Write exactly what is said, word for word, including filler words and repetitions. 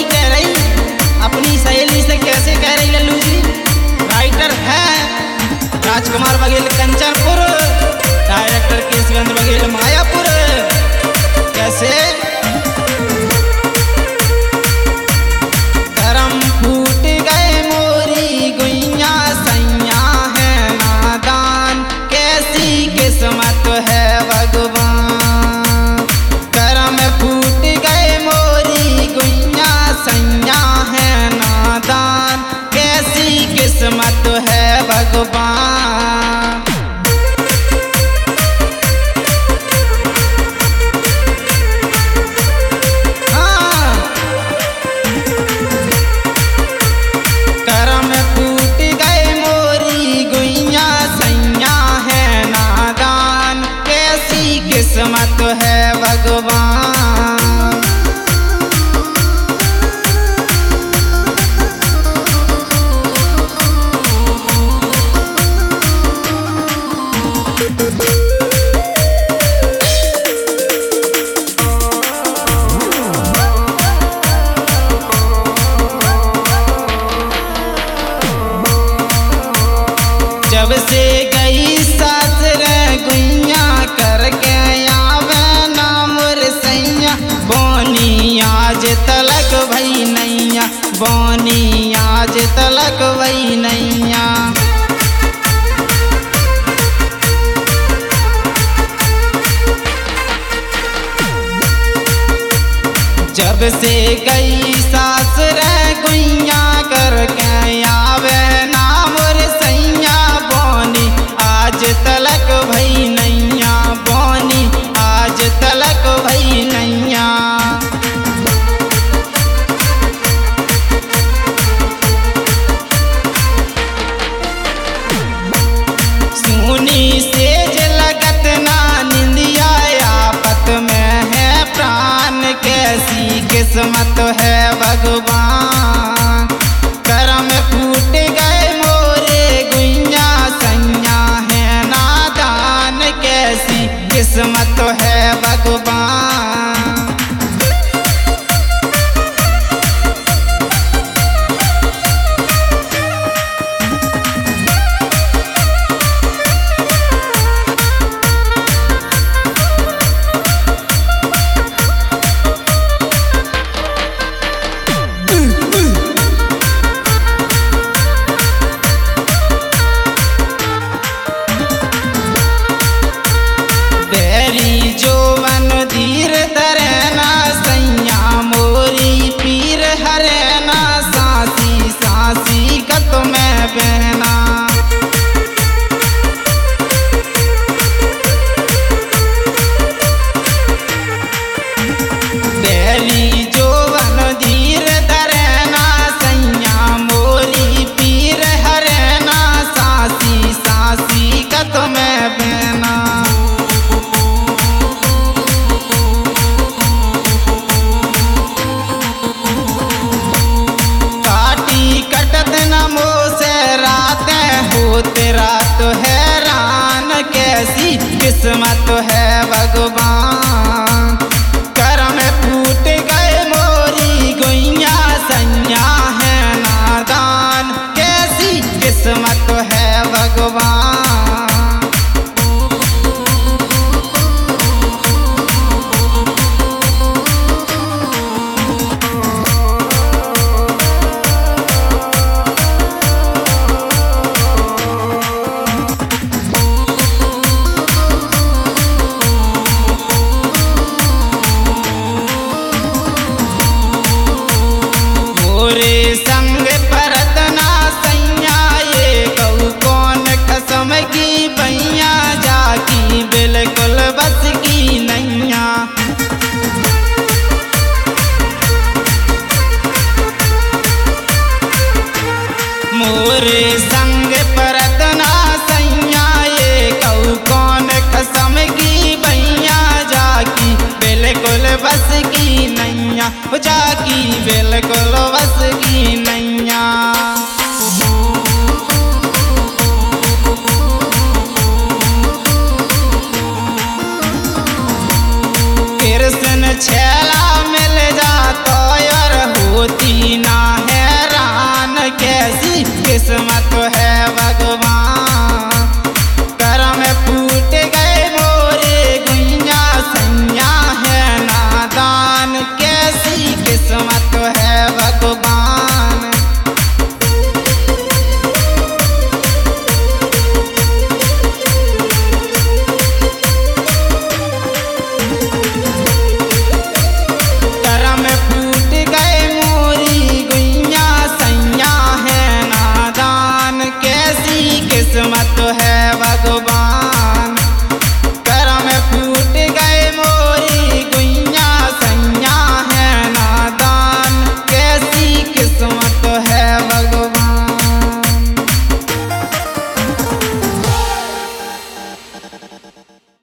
कह रही अपनी सहेली से कैसे कह रही लल्लू जी। राइटर है राजकुमार बघेल कंचनपुर, डायरेक्टर केशवेंद्र बघेल मायापुर। कैसे करम फूट गए मोरी गुइया सैया है नादान, कैसी किस्मत है भगवान। करम फूट गए मोरी गुइया सैया है नादान, कैसी किस्मत है भगवान। हाँ। करम फूट गए मोरी गुइया सैया है नादान, कैसी किस्मत है भगवान। जब से गई सासुर गुइया करके आवे ना मोर सैया, बोनी आज तलक भई नैया, बोनी आज तलक भई नैया। जब से गई सासुर गुइया करके आवे ना मोर सैया, बोनी आज तलक भई नैया, बोनी आज तलक भई नैया। सुनी सेज लगत ना निंदिया, आफत में है प्राण, कैसी किस्मत है भगवान। करम फूट गए मोरे गुइया सैया है नादान, कैसी किस्मत है भगवान। धीर धरना सैया मोरी पीर हरना, सासी सासी कत में बहना। तेरी जोवन धीर धरना सैया मोरी पीर हरना, सासी सासी कत में बहना। होते रात हैरान, कैसी किस्मत है भगवान। करम फूट गए मोरी गुइया सैया है नादान, कैसी किस्मत है भगवान। मोरे संग परतना सैया, ये कहू कौन कसम की बैया, जाकी बिल्कुल बस की नैया। मोरे संग परतना सैया, ये कहू कौन कसम की बैया, जाकी बिल्कुल बस की नैया, जाकी बिल्कुल बस की नैया। कृष्ण छेला मिल जातो यार होती है भगवान। करम फूट गए मोरी गुइया सैया है नादान, कैसी किस्मत है भगवान। करम फूट गए मोरी गुइया सैया है नादान, कैसी किस्मत है भगवान।